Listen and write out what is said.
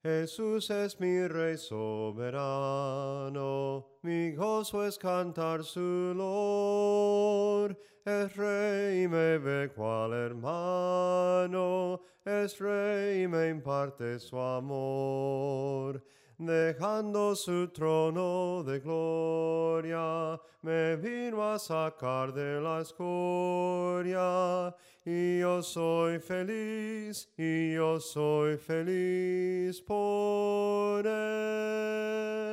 Jesús es mi Rey soberano, mi gozo es cantar su loor. Es Rey y me ve cual hermano, es Rey y me imparte su amor. Dejando su trono de gloria, me vino a sacar de la escoria. Y yo soy feliz por él.